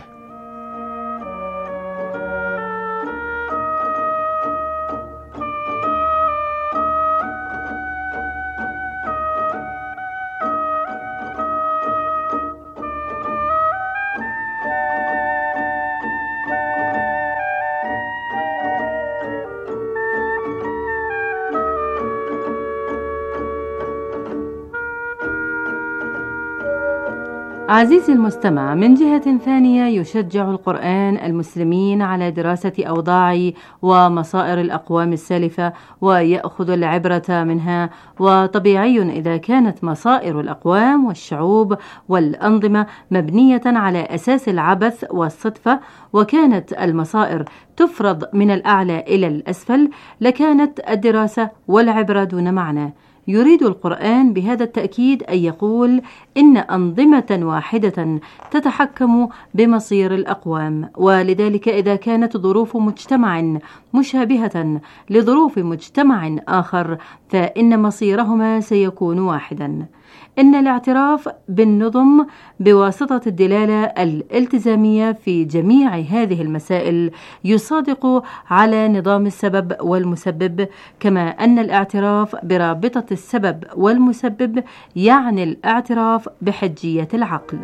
عزيزي المستمع، من جهة ثانية يشجع القرآن المسلمين على دراسة أوضاع ومصائر الأقوام السالفة ويأخذ العبرة منها، وطبيعي إذا كانت مصائر الأقوام والشعوب والأنظمة مبنية على أساس العبث والصدفة، وكانت المصائر تفرض من الأعلى إلى الأسفل، لكانت الدراسة والعبرة دون معنى. يريد القرآن بهذا التأكيد أن يقول إن أنظمة واحدة تتحكم بمصير الأقوام، ولذلك إذا كانت ظروف مجتمع مشابهة لظروف مجتمع آخر فإن مصيرهما سيكون واحدا. إن الاعتراف بالنظم بواسطة الدلالة الالتزامية في جميع هذه المسائل يصادق على نظام السبب والمسبب، كما أن الاعتراف برابطة السبب والمسبب يعني الاعتراف بحجية العقل.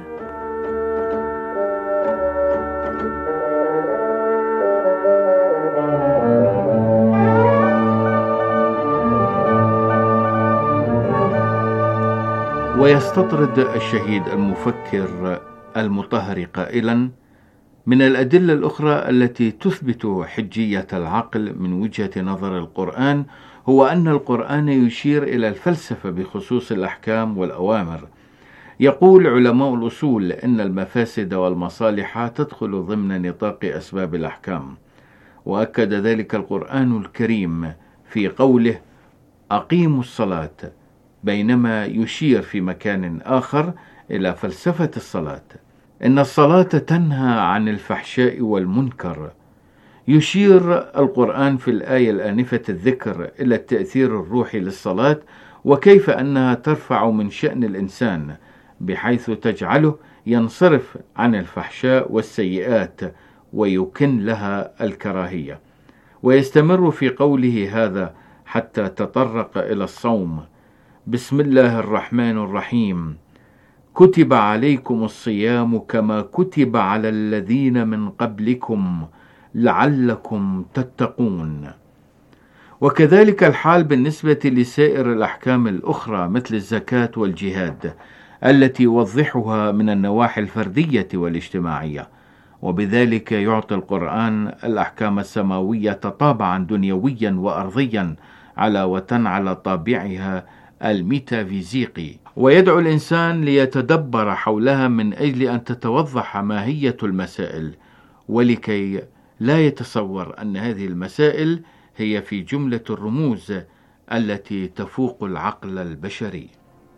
ويستطرد الشهيد المفكر المطهر قائلا: من الأدلة الأخرى التي تثبت حجية العقل من وجهة نظر القرآن هو أن القرآن يشير إلى الفلسفة بخصوص الأحكام والأوامر، يقول علماء الأصول إن المفاسد والمصالح تدخل ضمن نطاق أسباب الأحكام، وأكد ذلك القرآن الكريم في قوله أقيموا الصلاة، بينما يشير في مكان آخر إلى فلسفة الصلاة، إن الصلاة تنهى عن الفحشاء والمنكر. يشير القرآن في الآية الآنفة الذكر إلى التأثير الروحي للصلاة، وكيف أنها ترفع من شأن الإنسان بحيث تجعله ينصرف عن الفحشاء والسيئات ويكن لها الكراهية. ويستمر في قوله هذا حتى تطرق إلى الصوم: بسم الله الرحمن الرحيم، كتب عليكم الصيام كما كتب على الذين من قبلكم لعلكم تتقون. وكذلك الحال بالنسبة لسائر الأحكام الأخرى مثل الزكاة والجهاد التي يوضحها من النواحي الفردية والاجتماعية، وبذلك يعطي القرآن الأحكام السماوية طابعا دنيويا وأرضيا علاوة على طابعها الميتافيزيقي، ويدعو الإنسان ليتدبر حولها من أجل أن تتوضح ماهية المسائل، ولكي لا يتصور أن هذه المسائل هي في جملة الرموز التي تفوق العقل البشري.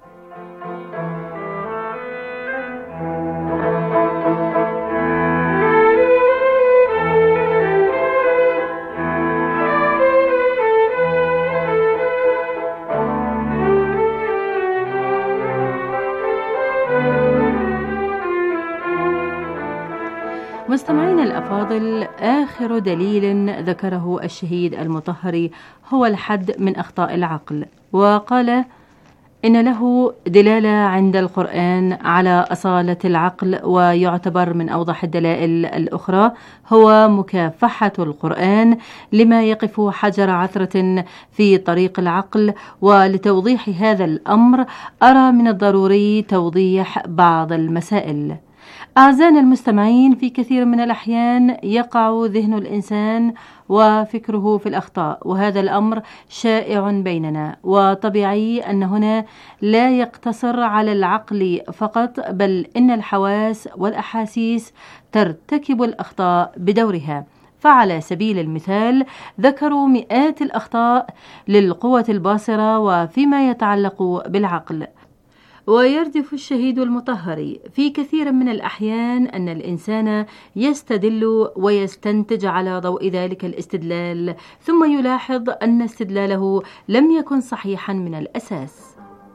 مستمعينا الأفاضل، آخر دليل ذكره الشهيد المطهري هو الحد من أخطاء العقل، وقال إن له دلالة عند القرآن على أصالة العقل، ويعتبر من أوضح الدلائل الأخرى هو مكافحة القرآن لما يقف حجر عثرة في طريق العقل. ولتوضيح هذا الأمر أرى من الضروري توضيح بعض المسائل. أعزائنا المستمعين، في كثير من الأحيان يقع ذهن الإنسان وفكره في الأخطاء، وهذا الأمر شائع بيننا، وطبيعي أن هنا لا يقتصر على العقل فقط، بل إن الحواس والأحاسيس ترتكب الأخطاء بدورها. فعلى سبيل المثال ذكروا مئات الأخطاء للقوة الباصرة وفيما يتعلق بالعقل. ويردف الشهيد المطهري في كثير من الأحيان أن الإنسان يستدل ويستنتج على ضوء ذلك الاستدلال، ثم يلاحظ أن استدلاله لم يكن صحيحا من الأساس.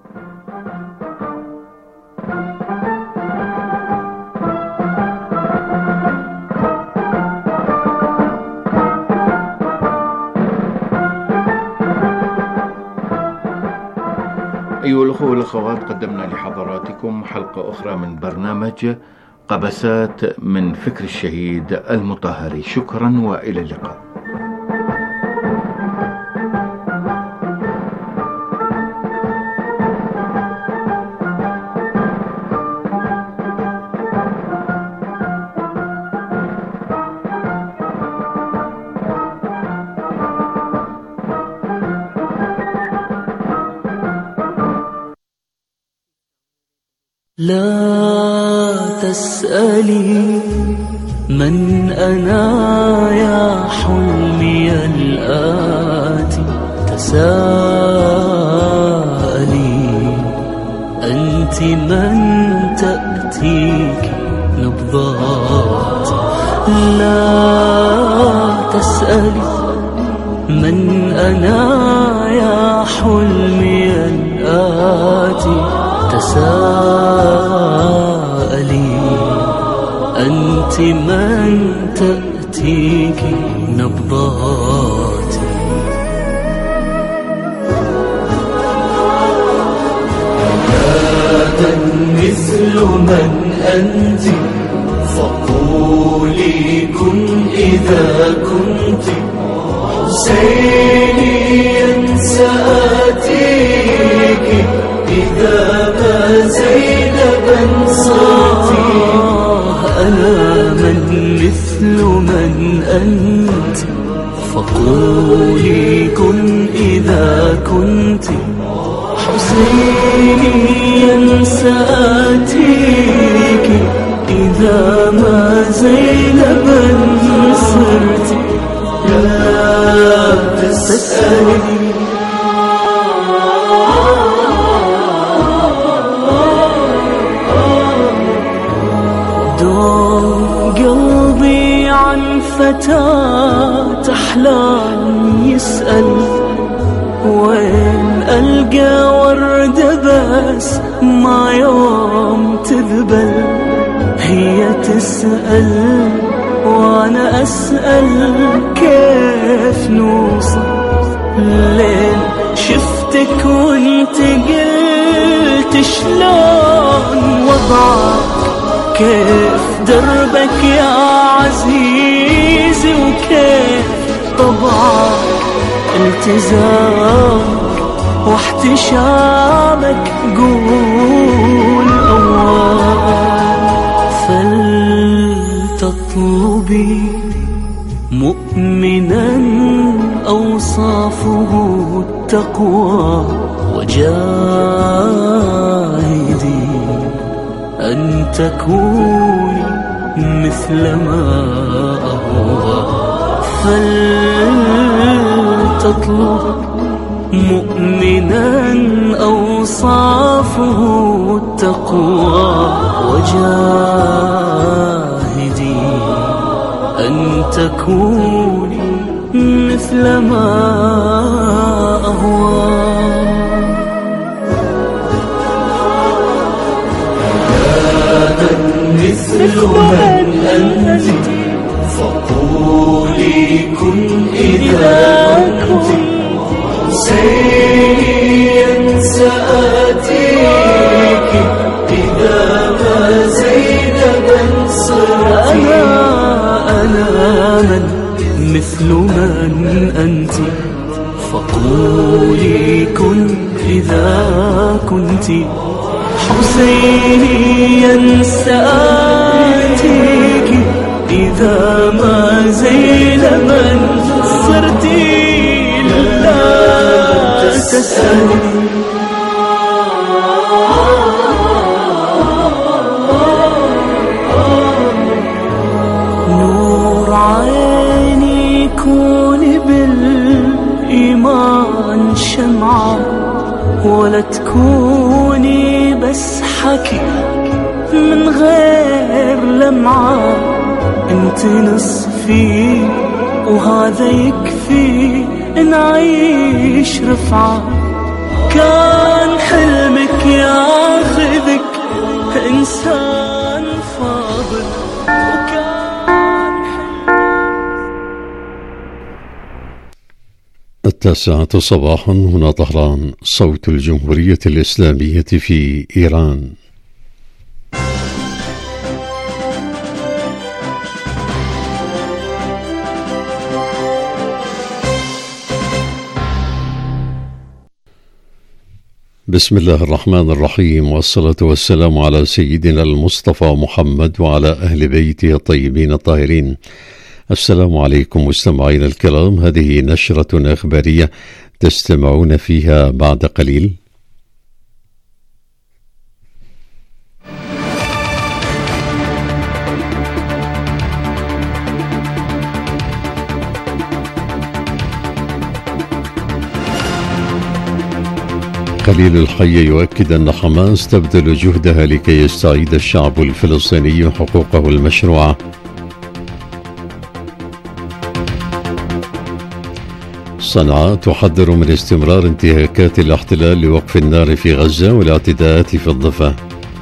أيها الأخوة والأخوات، قدمنا لحضراتكم حلقة أخرى من برنامج قبسات من فكر الشهيد المطهري. شكرا وإلى اللقاء. لا تسألي من أنا يا حلمي الآتي، تساءلي أنت من تأتيك نبضات. لا تسألي من أنا يا حلمي الآتي، تساءلي أنت من تأتيك نبضاتي. غدا مثل من أنت، فقولي كن إذا كنت حسينيا سآتيك، إذا ما زينبا صرتي. أنا من مثل من أنت، فقولي كن إذا كنت حسينيا سآتيك. تسألني. دوم قلبي عن فتاة أحلام يسأل، وين ألقى وردة بس ما يوم تذبل. هي تسأل وأنا أسأل كيف نوصل لين شفتك وانت قلت شلون وضعك، كيف دربك يا عزيزي وكيف طبعك، التزامك واحتشامك قول أول. فلتطلبي مؤمنا أوصافه التقوى، وجاهدي أن تكوني مثل ما أهوى. فلتطلب مؤمنا أوصافه التقوى، وجاهدي أن تكوني مثل ما أهوى. مثل من أنت فقولي كن إذا كنت حسين سآتيك، إذا ما زينبا صرت. أنا من مثل من أنت فقولي كن إذا كنت حسينيا سآتيك، إذا ما زينبا صرت. لا تسألني. نور عيني كوني بالإيمان شمعة، ولا تكوني بس حكي من غير لمعة. انت نصفي وهذا يكفي نعيش رفعة. كان حلمك ياخذك إنسان فاضل، وكان التاسعة صباحا، هنا طهران، صوت الجمهورية الإسلامية في إيران. بسم الله الرحمن الرحيم، والصلاة والسلام على سيدنا المصطفى محمد وعلى أهل بيته الطيبين الطاهرين. السلام عليكم مستمعينا الكرام، هذه نشرة إخبارية تستمعون فيها بعد قليل. خليل الحي يؤكد أن حماس تبذل جهدها لكي يستعيد الشعب الفلسطيني حقوقه المشروعة. صنعاء تحذر من استمرار انتهاكات الاحتلال لوقف النار في غزة والاعتداءات في الضفة.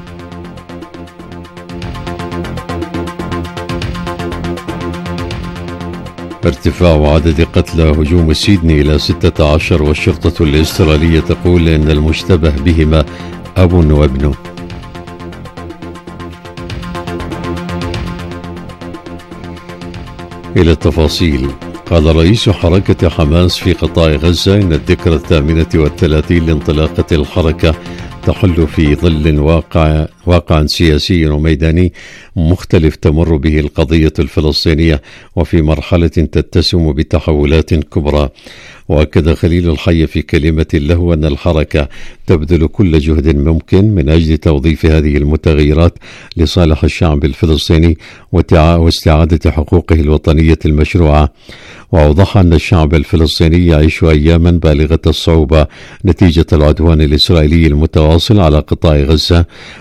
ارتفاع عدد قتلى هجوم سيدني إلى 16، والشرطة الإسترالية تقول إن المشتبه بهما أب وابنه. إلى التفاصيل. قال رئيس حركة حماس في قطاع غزة إن الذكرى 38 لانطلاقة الحركة تحل في ظل واقع سياسي وميداني مختلف تمر به القضية الفلسطينية، وفي مرحلة تتسم بتحولات كبرى. وأكد خليل الحي في كلمة له أن الحركة تبذل كل جهد ممكن من أجل توظيف هذه المتغيرات لصالح الشعب الفلسطيني واستعادة حقوقه الوطنية المشروعة. وأوضح أن الشعب الفلسطيني يعيش أياما بالغة الصعوبة نتيجة العدوان الإسرائيلي المتواصل على قطاع غزة،